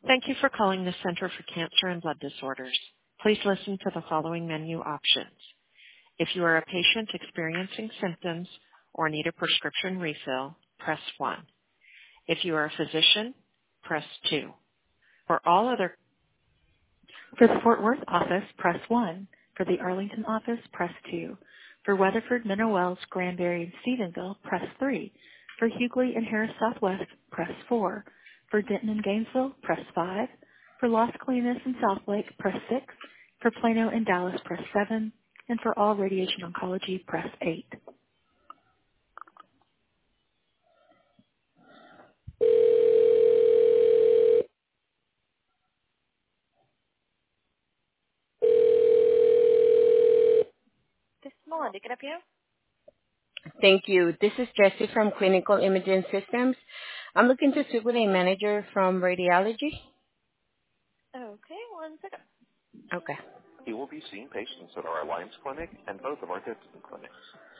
Thank you for calling the Center for Cancer and Blood Disorders. Please listen to the following menu options. If you are a patient experiencing symptoms or need a prescription refill, press 1. If you are a physician, press 2. For all other For the Fort Worth office, press 1. For the Arlington office, press 2. For Weatherford, Mineral Wells, Granbury, and Stephenville, press 3. For Hughley and Harris Southwest, press 4. For Denton and Gainesville, press 5. For Los Colinas and Southlake, press 6. For Plano and Dallas, press 7. And for all radiation oncology, press 8. This is Melinda. Can I help you? Thank you. This is Jessie from Clinical Imaging Systems. I'm looking to speak with a manager from radiology. Okay, 1 second. Okay. You will be seeing patients at our Alliance Clinic and both of our Denton clinics.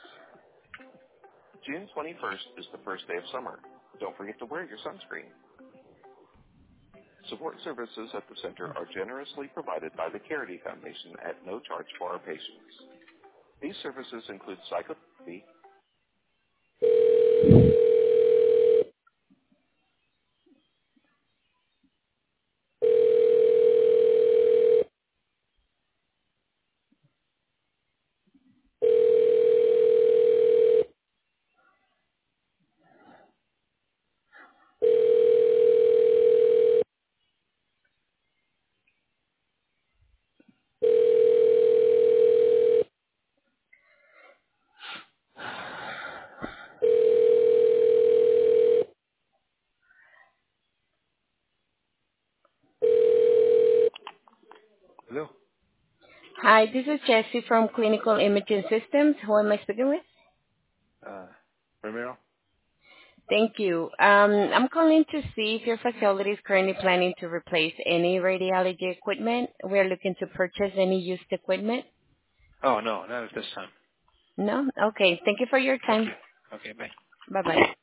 June 21st is the first day of summer. Don't forget to wear your sunscreen. Support services at the center are generously provided by the Carity Foundation at no charge for our patients. These services include psychotherapy. Hello. Hi, this is Jessie from Clinical Imaging Systems. Who am I speaking with? Romero? Thank you. I'm calling to see if your facility is currently planning to replace any radiology equipment. We're looking to purchase any used equipment. Oh, no, not at this time. No? Okay. Thank you for your time. Okay, bye. Bye-bye.